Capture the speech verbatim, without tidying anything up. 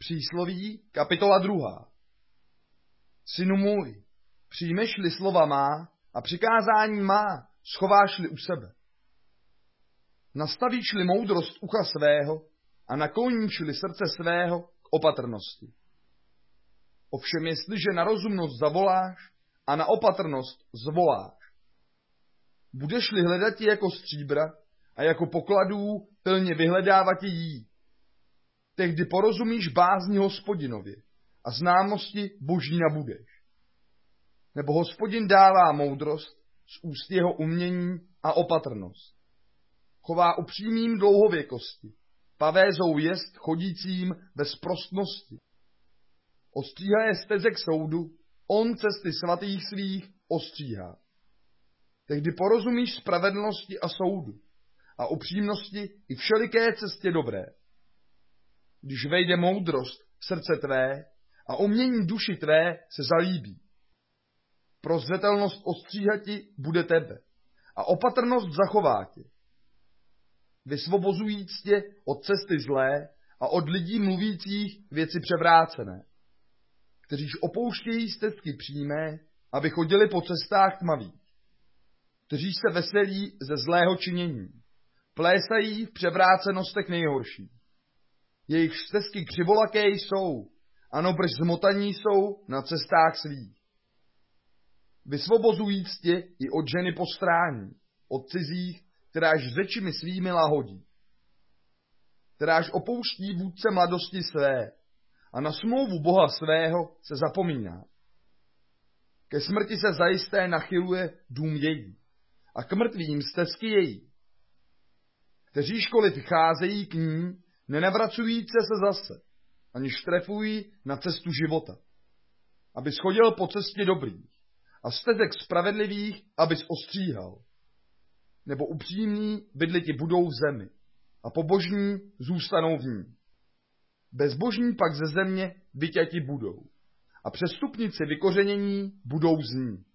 Přísloví, kapitola druhá. Synu můj, přijmeš-li slova má a přikázání má, schováš-li u sebe. Nastavíš-li moudrost ucha svého a nakloníš-li srdce svého k opatrnosti. Ovšem jestliže na rozumnost zavoláš a na opatrnost zvoláš, budeš-li hledat ji jako stříbra a jako pokladů pilně vyhledávat jí, tehdy porozumíš bázni Hospodinově a známosti Boží nabudeš. Nebo Hospodin dává moudrost z úst jeho umění a opatrnost. Chová upřímným dlouhověkosti, pavézou jest chodícím ve sprostnosti. Ostříhá je stezek soudu, on cesty svatých svých ostříhá. Tehdy porozumíš spravedlnosti a soudu a upřímnosti i všeliké cestě dobré. Když vejde moudrost v srdce tvé a umění duši tvé se zalíbí. Prozřetelnost ostříhati bude tebe a opatrnost zachová tě. Vysvobozujíc tě od cesty zlé a od lidí mluvících věci převrácené, kteříž opouštějí stezky přímé, aby chodili po cestách tmavých, kteří se veselí ze zlého činění, plésají v převrácenostech nejhorší. Jejich stezky křivolaké jsou, ano brž zmotaní jsou na cestách svých. Vysvobozujíc tě i od ženy postrání, od cizích, kteráž řečimi svými lahodí, kteráž opouští vůdce mladosti své a na smlouvu Boha svého se zapomíná. Ke smrti se zajisté nachyluje dům její a k mrtvým stezky její, kteřížkoliv cházejí k ní, nenavracujíc se zase, aniž trefují na cestu života, aby schodil po cestě dobrých a stezek spravedlivých, abys ostříhal. Nebo upřímní bydliti budou v zemi a pobožní zůstanou v ní. Bezbožní pak ze země vyťati budou a přestupníci vykořenění budou z ní.